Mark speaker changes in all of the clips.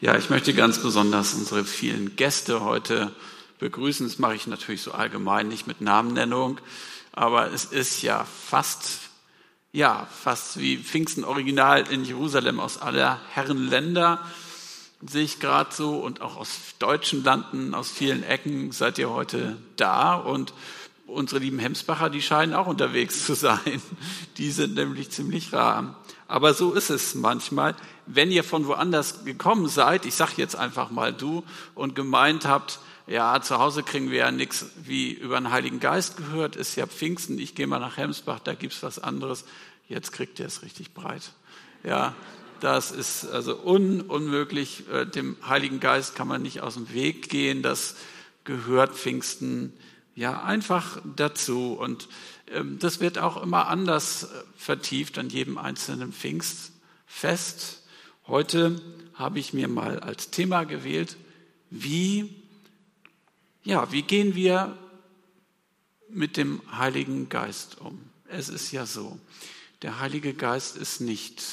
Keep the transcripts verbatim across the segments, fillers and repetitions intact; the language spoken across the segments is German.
Speaker 1: Ja, ich möchte ganz besonders unsere vielen Gäste heute begrüßen. Das mache ich natürlich so allgemein, nicht mit Namennennung, aber es ist ja fast, ja, fast wie Pfingsten Original in Jerusalem aus aller Herren Länder, sehe ich gerade so, und auch aus deutschen Landen, aus vielen Ecken seid ihr heute da, und unsere lieben Hemsbacher, die scheinen auch unterwegs zu sein. Die sind nämlich ziemlich rar. Aber so ist es manchmal. Wenn ihr von woanders gekommen seid, ich sage jetzt einfach mal du, und gemeint habt, ja, zu Hause kriegen wir ja nichts wie über den Heiligen Geist gehört, ist ja Pfingsten, ich gehe mal nach Hemsbach, da gibt's was anderes. Jetzt kriegt ihr es richtig breit. Ja, das ist also un- unmöglich. Dem Heiligen Geist kann man nicht aus dem Weg gehen. Das gehört Pfingsten ja einfach dazu. Und ähm, das wird auch immer anders vertieft an jedem einzelnen Pfingstfest. Heute habe ich mir mal als Thema gewählt, wie, ja, wie gehen wir mit dem Heiligen Geist um? Es ist ja so, der Heilige Geist ist nicht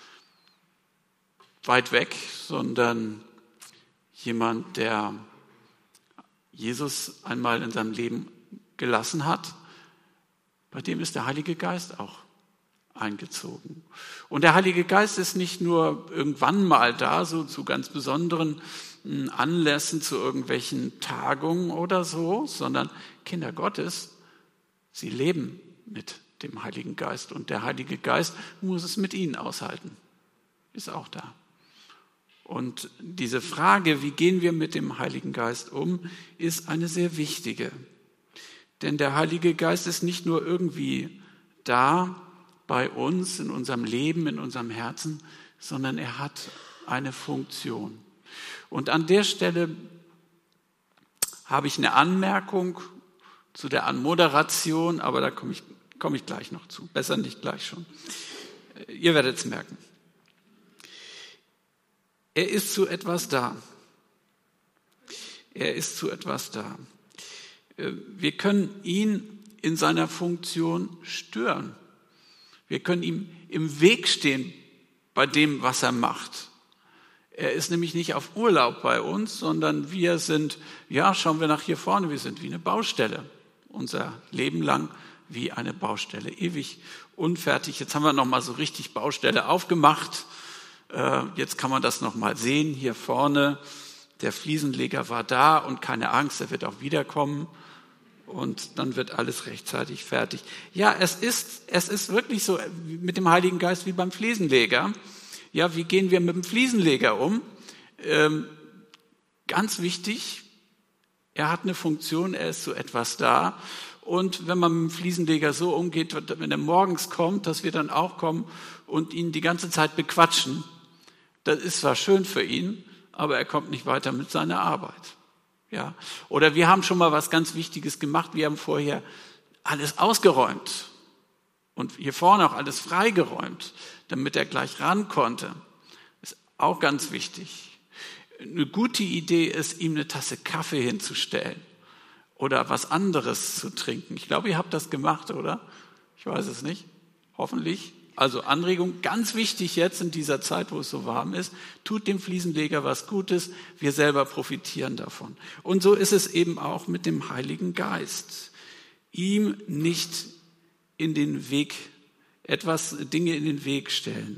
Speaker 1: weit weg, sondern jemand, der Jesus einmal in seinem Leben gelassen hat, bei dem ist der Heilige Geist auch eingezogen. Und der Heilige Geist ist nicht nur irgendwann mal da, so zu ganz besonderen Anlässen, zu irgendwelchen Tagungen oder so, sondern Kinder Gottes, sie leben mit dem Heiligen Geist, und der Heilige Geist muss es mit ihnen aushalten, ist auch da. Und diese Frage, wie gehen wir mit dem Heiligen Geist um, ist eine sehr wichtige. Denn der Heilige Geist ist nicht nur irgendwie da bei uns, in unserem Leben, in unserem Herzen, sondern er hat eine Funktion. Und an der Stelle habe ich eine Anmerkung zu der Anmoderation, aber da komme ich, komme ich gleich noch zu. Besser nicht gleich schon. Ihr werdet es merken. Er ist zu etwas da. Er ist zu etwas da. Wir können ihn in seiner Funktion stören. Wir können ihm im Weg stehen bei dem, was er macht. Er ist nämlich nicht auf Urlaub bei uns, sondern wir sind, ja, schauen wir nach hier vorne, wir sind wie eine Baustelle. Unser Leben lang wie eine Baustelle, ewig unfertig. Jetzt haben wir noch mal so richtig Baustelle aufgemacht. Jetzt kann man das noch mal sehen, hier vorne. Der Fliesenleger war da, und keine Angst, er wird auch wiederkommen. Und dann wird alles rechtzeitig fertig. Ja, es ist, es ist wirklich so mit dem Heiligen Geist wie beim Fliesenleger. Ja, wie gehen wir mit dem Fliesenleger um? Ähm, ganz wichtig, er hat eine Funktion, er ist so etwas da. Und wenn man mit dem Fliesenleger so umgeht, wenn er morgens kommt, dass wir dann auch kommen und ihn die ganze Zeit bequatschen, das ist zwar schön für ihn, aber er kommt nicht weiter mit seiner Arbeit. Ja. Oder wir haben schon mal was ganz Wichtiges gemacht. Wir haben vorher alles ausgeräumt und hier vorne auch alles freigeräumt, damit er gleich ran konnte. Ist auch ganz wichtig. Eine gute Idee ist, ihm eine Tasse Kaffee hinzustellen oder was anderes zu trinken. Ich glaube, ihr habt das gemacht, oder? Ich weiß es nicht. Hoffentlich. Also Anregung, ganz wichtig jetzt in dieser Zeit, wo es so warm ist, tut dem Fliesenleger was Gutes, wir selber profitieren davon. Und so ist es eben auch mit dem Heiligen Geist. Ihm nicht in den Weg, etwas, Dinge in den Weg stellen.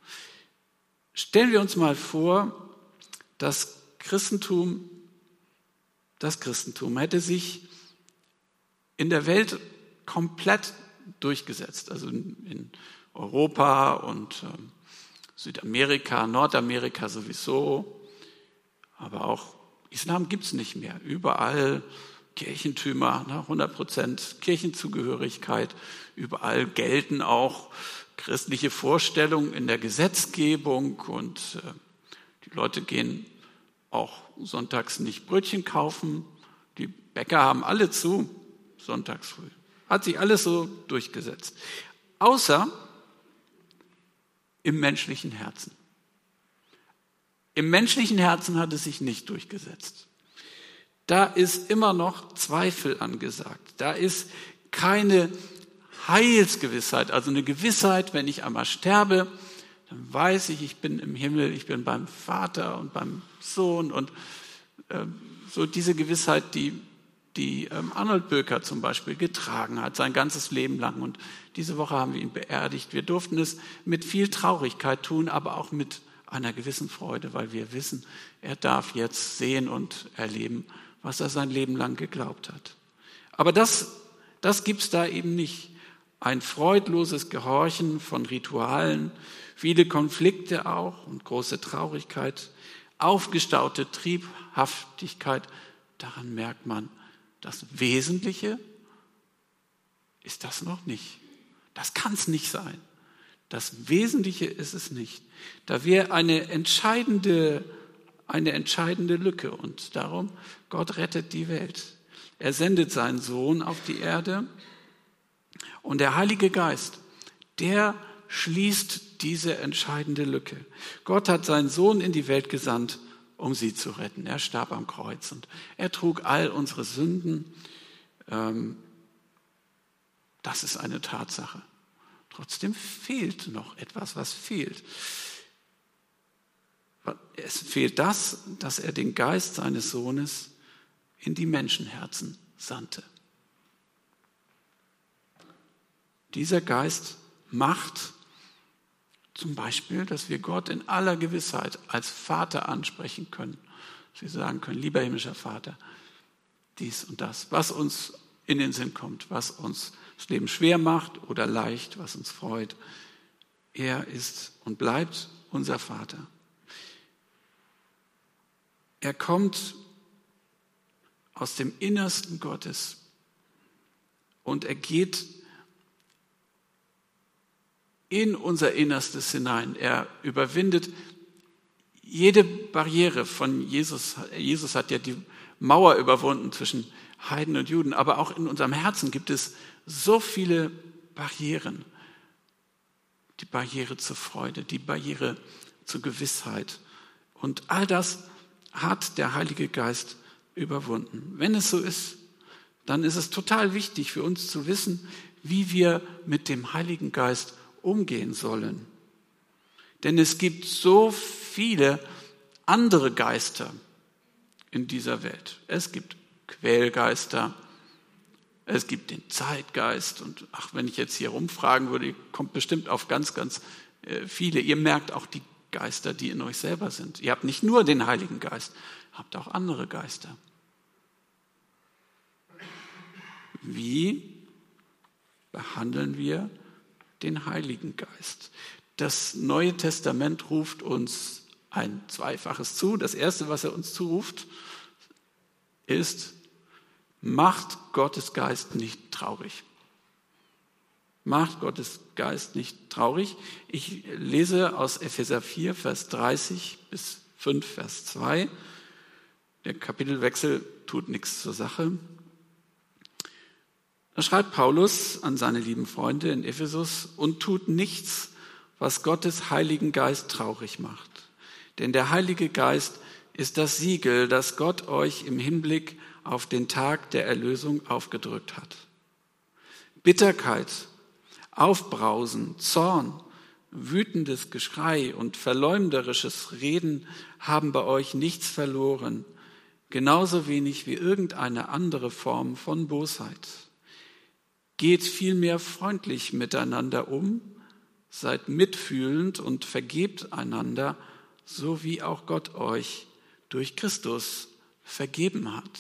Speaker 1: Stellen wir uns mal vor, das Christentum, das Christentum hätte sich in der Welt komplett durchgesetzt, also in, in Europa und äh, Südamerika, Nordamerika sowieso, aber auch Islam gibt's nicht mehr. Überall Kirchentümer, ne, hundert Prozent Kirchenzugehörigkeit, überall gelten auch christliche Vorstellungen in der Gesetzgebung, und äh, die Leute gehen auch sonntags nicht Brötchen kaufen, die Bäcker haben alle zu, sonntags früh. Hat sich alles so durchgesetzt. Außer im menschlichen Herzen. Im menschlichen Herzen hat es sich nicht durchgesetzt. Da ist immer noch Zweifel angesagt. Da ist keine Heilsgewissheit, also eine Gewissheit, wenn ich einmal sterbe, dann weiß ich, ich bin im Himmel, ich bin beim Vater und beim Sohn und äh, so diese Gewissheit, die, die ähm, Arnold Böker zum Beispiel getragen hat, sein ganzes Leben lang. Und diese Woche haben wir ihn beerdigt. Wir durften es mit viel Traurigkeit tun, aber auch mit einer gewissen Freude, weil wir wissen, er darf jetzt sehen und erleben, was er sein Leben lang geglaubt hat. Aber das, das gibt's da eben nicht. Ein freudloses Gehorchen von Ritualen, viele Konflikte auch und große Traurigkeit, aufgestaute Triebhaftigkeit. Daran merkt man, das Wesentliche ist das noch nicht. Das kann es nicht sein. Das Wesentliche ist es nicht. Da wäre eine entscheidende, eine entscheidende Lücke. Und darum, Gott rettet die Welt. Er sendet seinen Sohn auf die Erde. Und der Heilige Geist, der schließt diese entscheidende Lücke. Gott hat seinen Sohn in die Welt gesandt, um sie zu retten. Er starb am Kreuz und er trug all unsere Sünden. Das ist eine Tatsache. Trotzdem fehlt noch etwas, was fehlt. Es fehlt das, dass er den Geist seines Sohnes in die Menschenherzen sandte. Dieser Geist macht zum Beispiel, dass wir Gott in aller Gewissheit als Vater ansprechen können. Dass wir sagen können, lieber himmlischer Vater, dies und das, was uns in den Sinn kommt, was uns das Leben schwer macht oder leicht, was uns freut. Er ist und bleibt unser Vater. Er kommt aus dem Innersten Gottes und er geht in unser Innerstes hinein. Er überwindet jede Barriere von Jesus. Jesus hat ja die Mauer überwunden zwischen Heiden und Juden, aber auch in unserem Herzen gibt es so viele Barrieren. Die Barriere zur Freude, die Barriere zur Gewissheit. Und all das hat der Heilige Geist überwunden. Wenn es so ist, dann ist es total wichtig für uns zu wissen, wie wir mit dem Heiligen Geist umgehen sollen. Denn es gibt so viele andere Geister in dieser Welt. Es gibt Quälgeister, es gibt den Zeitgeist und ach, wenn ich jetzt hier rumfragen würde, ihr kommt bestimmt auf ganz, ganz viele. Ihr merkt auch die Geister, die in euch selber sind. Ihr habt nicht nur den Heiligen Geist, habt auch andere Geister. Wie behandeln wir den Heiligen Geist? Das Neue Testament ruft uns ein Zweifaches zu. Das Erste, was er uns zuruft, ist, macht Gottes Geist nicht traurig. Macht Gottes Geist nicht traurig. Ich lese aus Epheser vier, Vers dreißig bis fünf, Vers zwei. Der Kapitelwechsel tut nichts zur Sache. Da schreibt Paulus an seine lieben Freunde in Ephesus, und tut nichts, was Gottes Heiligen Geist traurig macht. Denn der Heilige Geist ist das Siegel, das Gott euch im Hinblick auf den Tag der Erlösung aufgedrückt hat. Bitterkeit, Aufbrausen, Zorn, wütendes Geschrei und verleumderisches Reden haben bei euch nichts verloren, genauso wenig wie irgendeine andere Form von Bosheit. Geht vielmehr freundlich miteinander um, seid mitfühlend und vergebt einander, so wie auch Gott euch durch Christus vergeben hat.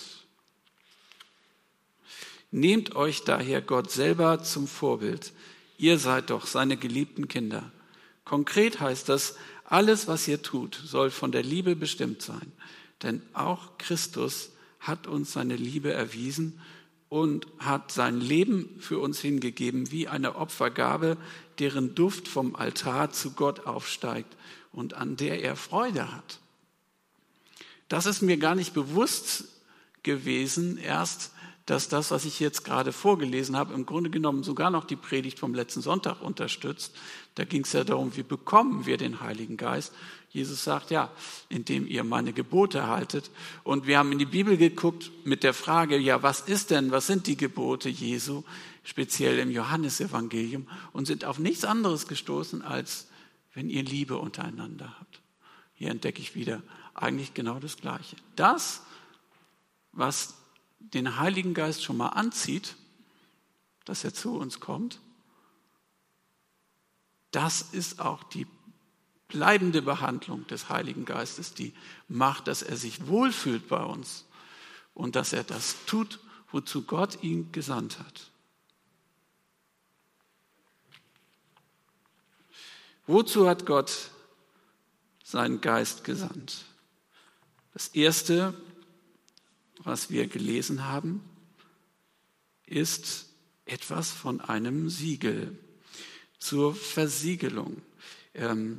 Speaker 1: Nehmt euch daher Gott selber zum Vorbild. Ihr seid doch seine geliebten Kinder. Konkret heißt das, alles, was ihr tut, soll von der Liebe bestimmt sein. Denn auch Christus hat uns seine Liebe erwiesen und hat sein Leben für uns hingegeben wie eine Opfergabe, deren Duft vom Altar zu Gott aufsteigt und an der er Freude hat. Das ist mir gar nicht bewusst gewesen, erst, dass das, was ich jetzt gerade vorgelesen habe, im Grunde genommen sogar noch die Predigt vom letzten Sonntag unterstützt. Da ging es ja darum, wie bekommen wir den Heiligen Geist? Jesus sagt, ja, indem ihr meine Gebote haltet. Und wir haben in die Bibel geguckt mit der Frage, ja, was ist denn, was sind die Gebote Jesu, speziell im Johannesevangelium, und sind auf nichts anderes gestoßen als, wenn ihr Liebe untereinander habt. Hier entdecke ich wieder eigentlich genau das Gleiche. Das, was den Heiligen Geist schon mal anzieht, dass er zu uns kommt, das ist auch die bleibende Behandlung des Heiligen Geistes, die macht, dass er sich wohlfühlt bei uns und dass er das tut, wozu Gott ihn gesandt hat. Wozu hat Gott seinen Geist gesandt? Das Erste, was wir gelesen haben, ist etwas von einem Siegel zur Versiegelung. In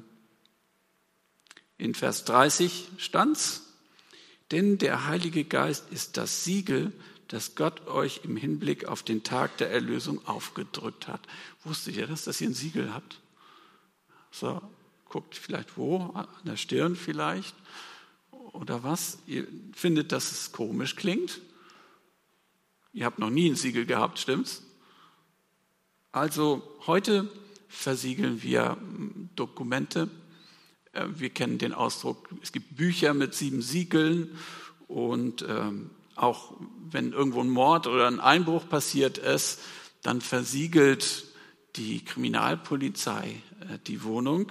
Speaker 1: Vers dreißig stand's: Denn der Heilige Geist ist das Siegel, das Gott euch im Hinblick auf den Tag der Erlösung aufgedrückt hat. Wusstet ihr das, dass ihr ein Siegel habt? So, guckt vielleicht wo, an der Stirn vielleicht oder was. Ihr findet, dass es komisch klingt. Ihr habt noch nie ein Siegel gehabt, stimmt's? Also heute versiegeln wir Dokumente. Wir kennen den Ausdruck, es gibt Bücher mit sieben Siegeln und ähm, auch wenn irgendwo ein Mord oder ein Einbruch passiert ist, dann versiegelt die Kriminalpolizei äh, die Wohnung.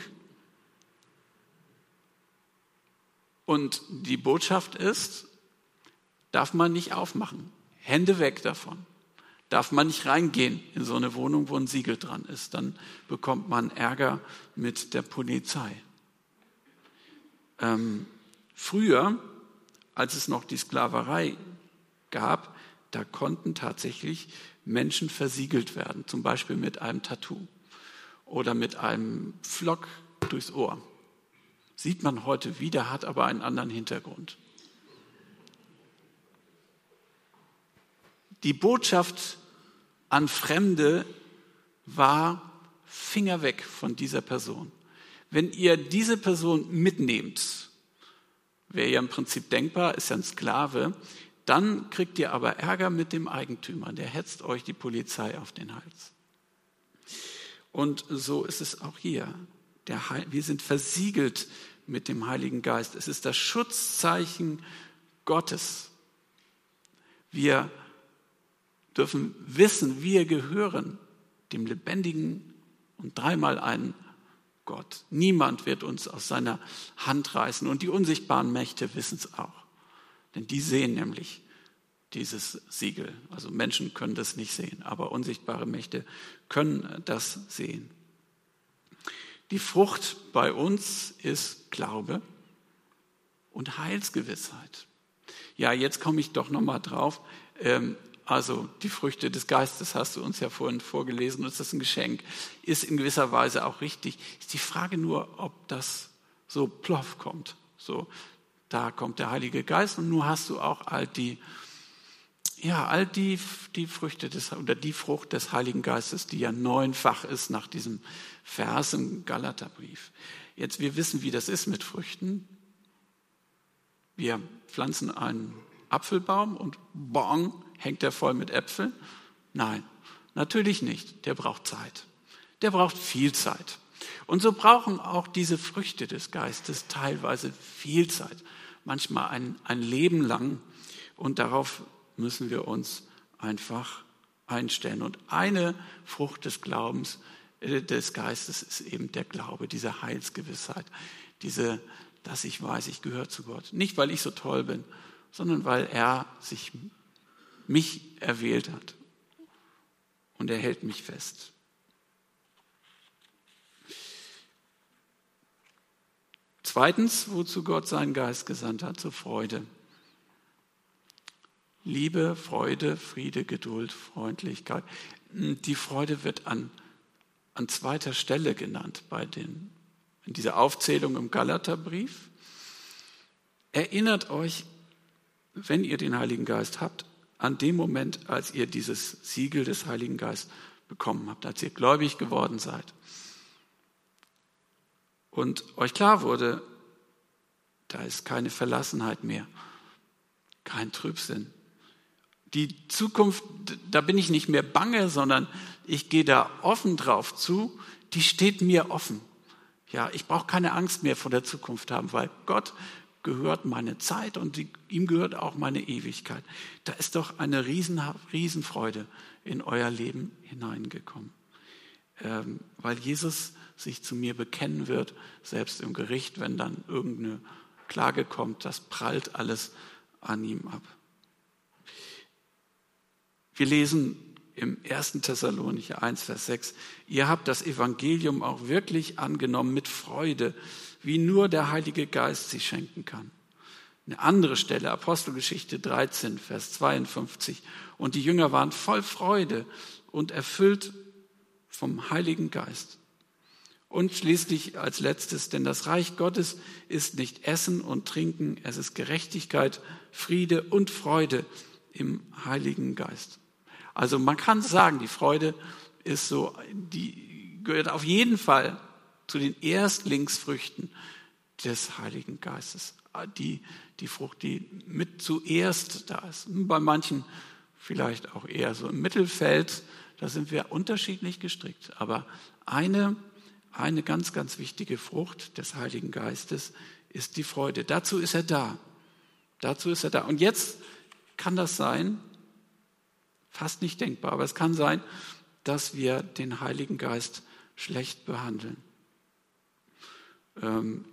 Speaker 1: Und die Botschaft ist, darf man nicht aufmachen. Hände weg davon. Darf man nicht reingehen in so eine Wohnung, wo ein Siegel dran ist. Dann bekommt man Ärger mit der Polizei. Ähm, früher, als es noch die Sklaverei gab, da konnten tatsächlich Menschen versiegelt werden, zum Beispiel mit einem Tattoo oder mit einem Pflock durchs Ohr. Sieht man heute wieder, hat aber einen anderen Hintergrund. Die Botschaft an Fremde war: Finger weg von dieser Person. Wenn ihr diese Person mitnehmt, wäre ja im Prinzip denkbar, ist ja ein Sklave, dann kriegt ihr aber Ärger mit dem Eigentümer, der hetzt euch die Polizei auf den Hals. Und so ist es auch hier. Der Heil, wir sind versiegelt mit dem Heiligen Geist. Es ist das Schutzzeichen Gottes. Wir dürfen wissen, wir gehören dem lebendigen und dreimal einen Gott. Niemand wird uns aus seiner Hand reißen. Und die unsichtbaren Mächte wissen es auch. Denn die sehen nämlich dieses Siegel. Also Menschen können das nicht sehen, aber unsichtbare Mächte können das sehen. Die Frucht bei uns ist Glaube und Heilsgewissheit. Ja, jetzt komme ich doch nochmal drauf. Also die Früchte des Geistes hast du uns ja vorhin vorgelesen, und es ist ein Geschenk, ist in gewisser Weise auch richtig. Ist die Frage nur, ob das so ploff kommt. So, da kommt der Heilige Geist und nun hast du auch all die, ja, all die, die Früchte des, oder die Frucht des Heiligen Geistes, die ja neunfach ist nach diesem Vers im Galaterbrief. Jetzt, wir wissen, wie das ist mit Früchten. Wir pflanzen einen Apfelbaum und bong, hängt der voll mit Äpfeln? Nein, natürlich nicht. Der braucht Zeit. Der braucht viel Zeit. Und so brauchen auch diese Früchte des Geistes teilweise viel Zeit. Manchmal ein, ein Leben lang. Und darauf müssen wir uns einfach einstellen. Und eine Frucht des Glaubens, äh, des Geistes ist eben der Glaube, diese Heilsgewissheit. Diese, dass ich weiß, ich gehöre zu Gott. Nicht, weil ich so toll bin, sondern weil er sich mich erwählt hat. Und er hält mich fest. Zweitens, wozu Gott seinen Geist gesandt hat, zur Freude. Liebe, Freude, Friede, Geduld, Freundlichkeit. Die Freude wird an, an zweiter Stelle genannt bei den, in dieser Aufzählung im Galaterbrief. Erinnert euch, wenn ihr den Heiligen Geist habt, an dem Moment, als ihr dieses Siegel des Heiligen Geistes bekommen habt, als ihr gläubig geworden seid. Und euch klar wurde, da ist keine Verlassenheit mehr, kein Trübsinn. Die Zukunft, da bin ich nicht mehr bange, sondern ich gehe da offen drauf zu, die steht mir offen. Ja, ich brauche keine Angst mehr vor der Zukunft haben, weil Gott gehört meine Zeit und die, ihm gehört auch meine Ewigkeit. Da ist doch eine riesen, Riesenfreude in euer Leben hineingekommen, ähm, weil Jesus sich zu mir bekennen wird, selbst im Gericht, wenn dann irgendeine Klage kommt, das prallt alles an ihm ab. Wir lesen im ersten Thessalonicher eins, Vers sechs, ihr habt das Evangelium auch wirklich angenommen mit Freude, wie nur der Heilige Geist sie schenken kann. Eine andere Stelle, Apostelgeschichte dreizehn, Vers zweiundfünfzig, und die Jünger waren voll Freude und erfüllt vom Heiligen Geist. Und schließlich als letztes, denn das Reich Gottes ist nicht Essen und Trinken, es ist Gerechtigkeit, Friede und Freude im Heiligen Geist. Also man kann sagen, die Freude ist so, die gehört auf jeden Fall zu den Erstlingsfrüchten des Heiligen Geistes. Die, die Frucht, die mit zuerst da ist. Bei manchen vielleicht auch eher so im Mittelfeld, da sind wir unterschiedlich gestrickt. Aber eine, eine ganz, ganz wichtige Frucht des Heiligen Geistes ist die Freude. Dazu ist er da. Dazu ist er da. Und jetzt kann das sein, fast nicht denkbar, aber es kann sein, dass wir den Heiligen Geist schlecht behandeln. Ähm,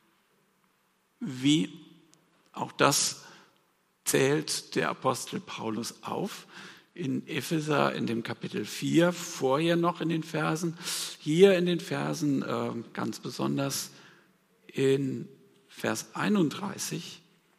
Speaker 1: wie auch das zählt der Apostel Paulus auf in Epheser in dem Kapitel vier, vorher noch in den Versen, hier in den Versen äh, ganz besonders in Vers einunddreißig.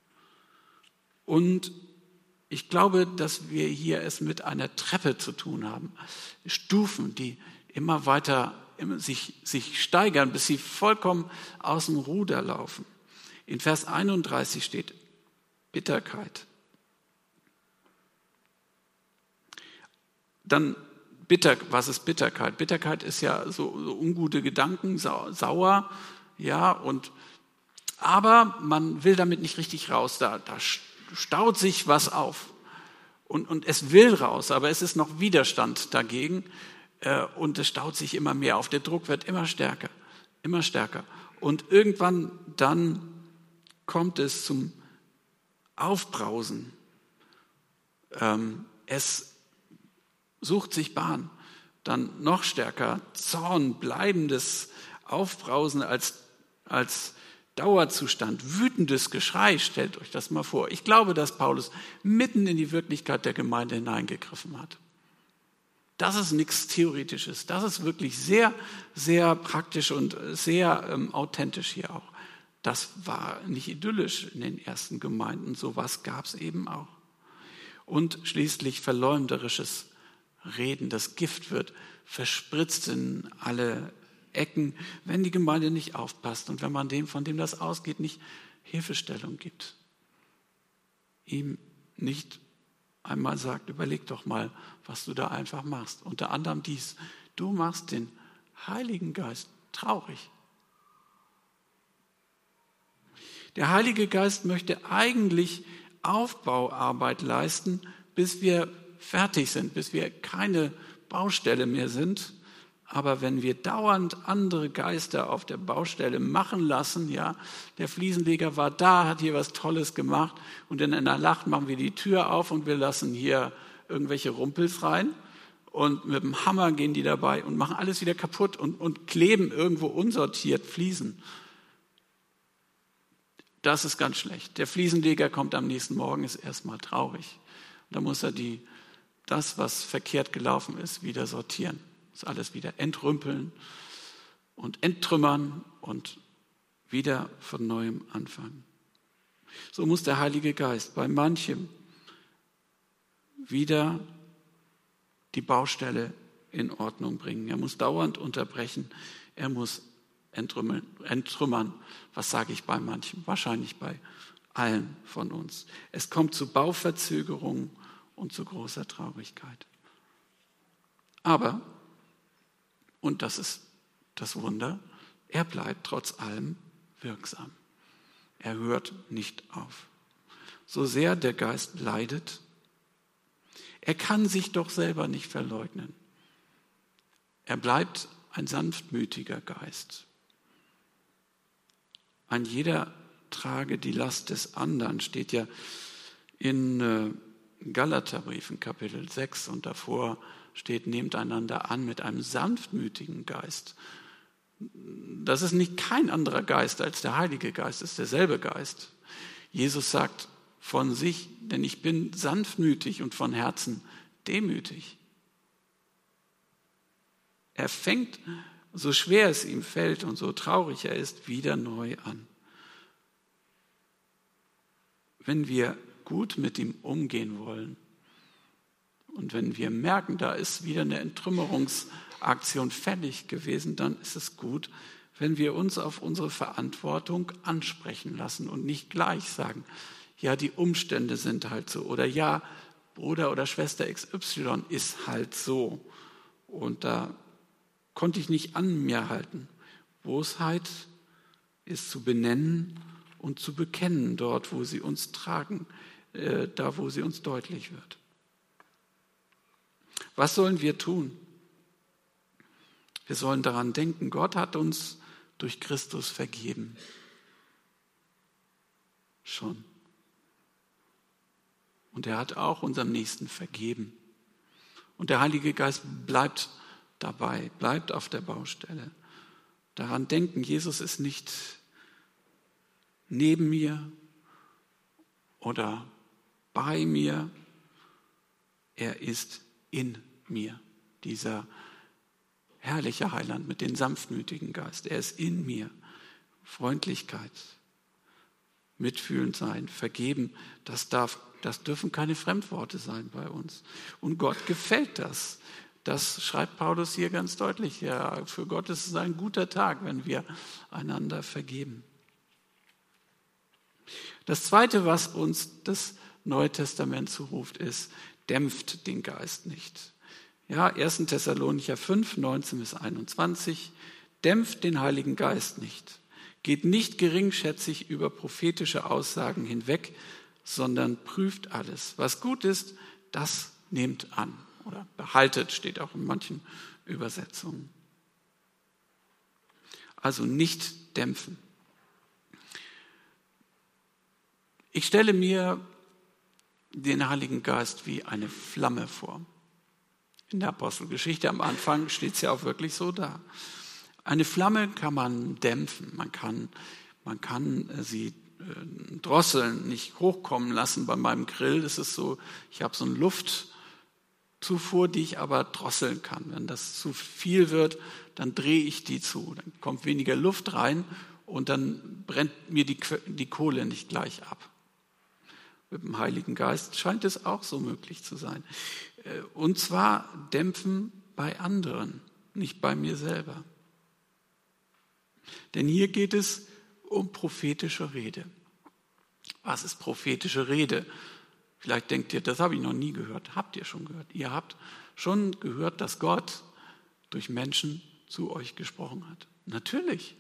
Speaker 1: Und ich glaube, dass wir hier es mit einer Treppe zu tun haben. Stufen, die immer weiter immer sich, sich steigern, bis sie vollkommen aus dem Ruder laufen. In Vers einunddreißig steht Bitterkeit. Dann bitter, was ist Bitterkeit? Bitterkeit ist ja so, so ungute Gedanken, sau, sauer, ja, und aber man will damit nicht richtig raus. Da, da staut sich was auf. Und, und es will raus, aber es ist noch Widerstand dagegen. Äh, und es staut sich immer mehr auf. Der Druck wird immer stärker, immer stärker. Und irgendwann dann kommt es zum Aufbrausen. Ähm, es sucht sich Bahn. Dann noch stärker Zorn, bleibendes Aufbrausen als, als Dauerzustand, wütendes Geschrei, stellt euch das mal vor. Ich glaube, dass Paulus mitten in die Wirklichkeit der Gemeinde hineingegriffen hat. Das ist nichts Theoretisches, das ist wirklich sehr, sehr praktisch und sehr ähm, authentisch hier auch. Das war nicht idyllisch in den ersten Gemeinden, sowas gab es eben auch. Und schließlich verleumderisches Reden, das Gift wird verspritzt in alle Ecken, wenn die Gemeinde nicht aufpasst und wenn man dem, von dem das ausgeht, nicht Hilfestellung gibt. Ihm nicht einmal sagt, überleg doch mal, was du da einfach machst. Unter anderem dies, du machst den Heiligen Geist traurig. Der Heilige Geist möchte eigentlich Aufbauarbeit leisten, bis wir fertig sind, bis wir keine Baustelle mehr sind. Aber wenn wir dauernd andere Geister auf der Baustelle machen lassen, ja, der Fliesenleger war da, hat hier was Tolles gemacht und in einer Nacht machen wir die Tür auf und wir lassen hier irgendwelche Rumpels rein und mit dem Hammer gehen die dabei und machen alles wieder kaputt und, und kleben irgendwo unsortiert Fliesen. Das ist ganz schlecht. Der Fliesenleger kommt am nächsten Morgen, ist erstmal traurig. Und da muss er die, das, was verkehrt gelaufen ist, wieder sortieren. Das alles wieder entrümpeln und enttrümmern und wieder von Neuem anfangen. So muss der Heilige Geist bei manchem wieder die Baustelle in Ordnung bringen. Er muss dauernd unterbrechen, er muss entrümmern. entrümmern. Was sage ich bei manchem? Wahrscheinlich bei allen von uns. Es kommt zu Bauverzögerungen und zu großer Traurigkeit. Aber und das ist das Wunder, er bleibt trotz allem wirksam. Er hört nicht auf. So sehr der Geist leidet, er kann sich doch selber nicht verleugnen. Er bleibt ein sanftmütiger Geist. Ein jeder trage die Last des anderen, steht ja in Galaterbrief in Kapitel sechs und davor steht, nehmt einander an mit einem sanftmütigen Geist. Das ist nicht kein anderer Geist als der Heilige Geist, es ist derselbe Geist. Jesus sagt von sich, denn ich bin sanftmütig und von Herzen demütig. Er fängt, so schwer es ihm fällt und so traurig er ist, wieder neu an. Wenn wir gut mit ihm umgehen wollen und wenn wir merken, da ist wieder eine Entrümmerungsaktion fällig gewesen, dann ist es gut, wenn wir uns auf unsere Verantwortung ansprechen lassen und nicht gleich sagen, ja, die Umstände sind halt so oder ja, Bruder oder Schwester X Y ist halt so und da konnte ich nicht an mir halten. Bosheit ist zu benennen und zu bekennen dort, wo sie uns tragen, äh, da wo sie uns deutlich wird. Was sollen wir tun? Wir sollen daran denken, Gott hat uns durch Christus vergeben. Schon. Und er hat auch unserem Nächsten vergeben. Und der Heilige Geist bleibt dabei, bleibt auf der Baustelle. Daran denken, Jesus ist nicht neben mir oder bei mir, er ist in mir, dieser herrliche Heiland mit dem sanftmütigen Geist. Er ist in mir. Freundlichkeit, mitfühlend sein, vergeben, das darf, das dürfen keine Fremdworte sein bei uns. Und Gott gefällt das. Das schreibt Paulus hier ganz deutlich. Ja, für Gott ist es ein guter Tag, wenn wir einander vergeben. Das Zweite, was uns das Neue Testament zuruft, ist, dämpft den Geist nicht. Ja, erster Thessalonicher fünf, neunzehn bis einundzwanzig, dämpft den Heiligen Geist nicht. Geht nicht geringschätzig über prophetische Aussagen hinweg, sondern prüft alles. Was gut ist, das nehmt an. Oder behaltet, steht auch in manchen Übersetzungen. Also nicht dämpfen. Ich stelle mir den Heiligen Geist wie eine Flamme vor. In der Apostelgeschichte am Anfang steht es ja auch wirklich so da. Eine Flamme kann man dämpfen, man kann, man kann sie äh, drosseln, nicht hochkommen lassen. Bei meinem Grill ist es so, ich habe so eine Luftzufuhr, die ich aber drosseln kann. Wenn das zu viel wird, dann drehe ich die zu, dann kommt weniger Luft rein und dann brennt mir die, die Kohle nicht gleich ab. Mit dem Heiligen Geist scheint es auch so möglich zu sein. Und zwar dämpfen bei anderen, nicht bei mir selber. Denn hier geht es um prophetische Rede. Was ist prophetische Rede? Vielleicht denkt ihr, das habe ich noch nie gehört. Habt ihr schon gehört? Ihr habt schon gehört, dass Gott durch Menschen zu euch gesprochen hat. Natürlich.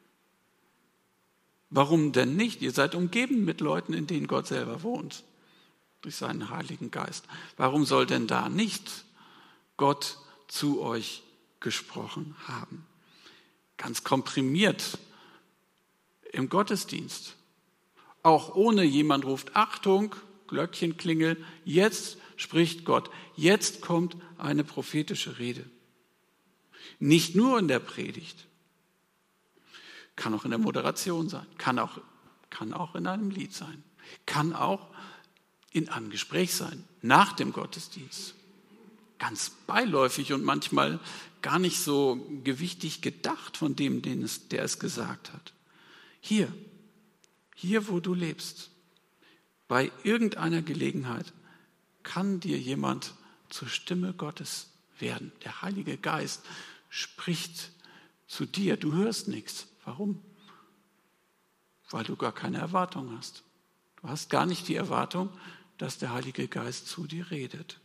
Speaker 1: Warum denn nicht? Ihr seid umgeben mit Leuten, in denen Gott selber wohnt, durch seinen Heiligen Geist. Warum soll denn da nicht Gott zu euch gesprochen haben? Ganz komprimiert im Gottesdienst. Auch ohne jemand ruft, Achtung, Glöckchen klingelt, jetzt spricht Gott, jetzt kommt eine prophetische Rede. Nicht nur in der Predigt. Kann auch in der Moderation sein, kann auch, kann auch in einem Lied sein, kann auch in einem Gespräch sein, nach dem Gottesdienst. Ganz beiläufig und manchmal gar nicht so gewichtig gedacht von dem, den es, der es gesagt hat. Hier, hier wo du lebst, bei irgendeiner Gelegenheit kann dir jemand zur Stimme Gottes werden. Der Heilige Geist spricht zu dir, du hörst nichts. Warum? Weil du gar keine Erwartung hast. Du hast gar nicht die Erwartung, dass der Heilige Geist zu dir redet.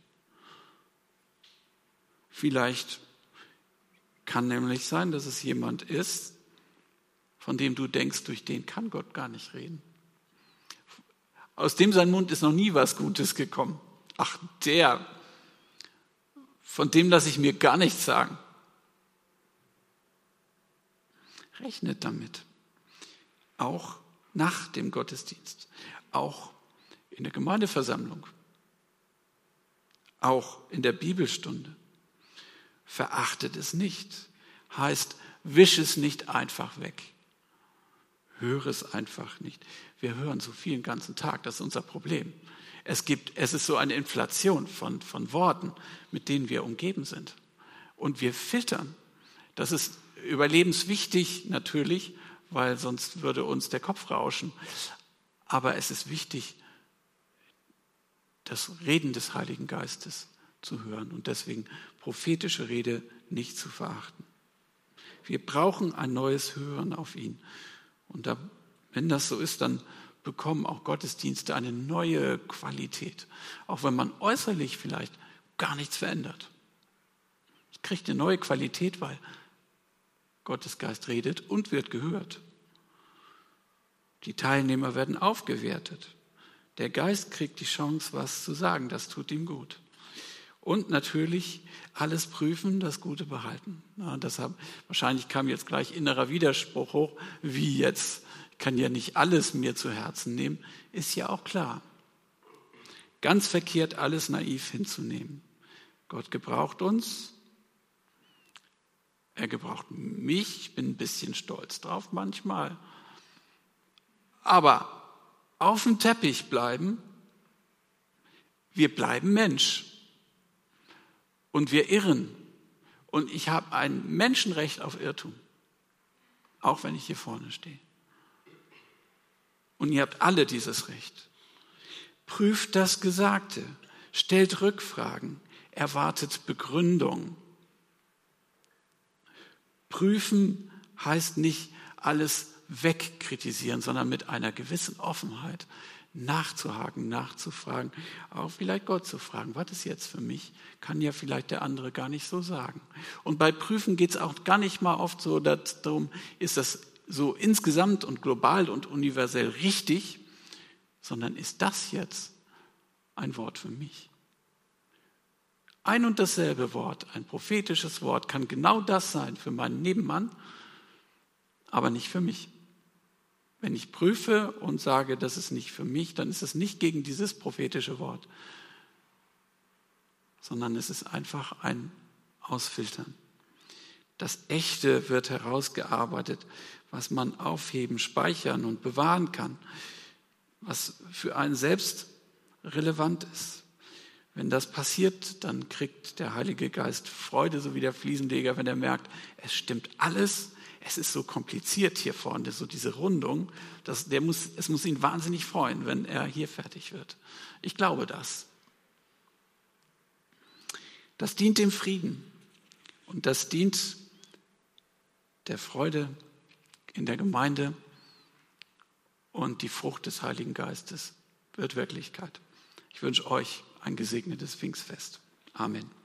Speaker 1: Vielleicht kann nämlich sein, dass es jemand ist, von dem du denkst, durch den kann Gott gar nicht reden. Aus dem sein Mund ist noch nie was Gutes gekommen. Ach, der, von dem lasse ich mir gar nichts sagen. Rechnet damit. auch nach dem Gottesdienst, auch in der Gemeindeversammlung, auch in der Bibelstunde. Verachtet es nicht, heißt, wisch es nicht einfach weg. Höre es einfach nicht. Wir hören so viel den ganzen Tag, das ist unser Problem. Es gibt, es ist so eine Inflation von, von Worten, mit denen wir umgeben sind. Und wir filtern. Das ist überlebenswichtig natürlich, weil sonst würde uns der Kopf rauschen. Aber es ist wichtig, das Reden des Heiligen Geistes zu hören und deswegen prophetische Rede nicht zu verachten. Wir brauchen ein neues Hören auf ihn. Und da, wenn das so ist, dann bekommen auch Gottesdienste eine neue Qualität. Auch wenn man äußerlich vielleicht gar nichts verändert. Es kriegt eine neue Qualität, weil Gottes Geist redet und wird gehört. Die Teilnehmer werden aufgewertet. Der Geist kriegt die Chance, was zu sagen. Das tut ihm gut. Und natürlich alles prüfen, das Gute behalten. Ja, deshalb, wahrscheinlich kam jetzt gleich innerer Widerspruch hoch. Wie jetzt? Ich kann ja nicht alles mir zu Herzen nehmen. Ist ja auch klar. Ganz verkehrt, alles naiv hinzunehmen. Gott gebraucht uns. Er gebraucht mich. Ich bin ein bisschen stolz drauf manchmal. Aber auf dem Teppich bleiben. Wir bleiben Mensch. Und wir irren. Und ich habe ein Menschenrecht auf Irrtum. Auch wenn ich hier vorne stehe. Und ihr habt alle dieses Recht. Prüft das Gesagte. Stellt Rückfragen. Erwartet Begründung. Prüfen heißt nicht alles wegkritisieren, sondern mit einer gewissen Offenheit nachzuhaken, nachzufragen, auch vielleicht Gott zu fragen, was ist jetzt für mich? Kann ja vielleicht der andere gar nicht so sagen. Und bei Prüfen geht es auch gar nicht mal oft so darum, ist das so insgesamt und global und universell richtig, sondern ist das jetzt ein Wort für mich? Ein und dasselbe Wort, ein prophetisches Wort, kann genau das sein für meinen Nebenmann, aber nicht für mich. Wenn ich prüfe und sage, das ist nicht für mich, dann ist es nicht gegen dieses prophetische Wort, sondern es ist einfach ein Ausfiltern. Das Echte wird herausgearbeitet, was man aufheben, speichern und bewahren kann, was für einen selbst relevant ist. Wenn das passiert, dann kriegt der Heilige Geist Freude, so wie der Fliesenleger, wenn er merkt, es stimmt alles. Es ist so kompliziert hier vorne, so diese Rundung. Dass der muss, es muss ihn wahnsinnig freuen, wenn er hier fertig wird. Ich glaube das. Das dient dem Frieden. Und das dient der Freude in der Gemeinde. Und die Frucht des Heiligen Geistes wird Wirklichkeit. Ich wünsche euch ein gesegnetes Pfingstfest. Amen.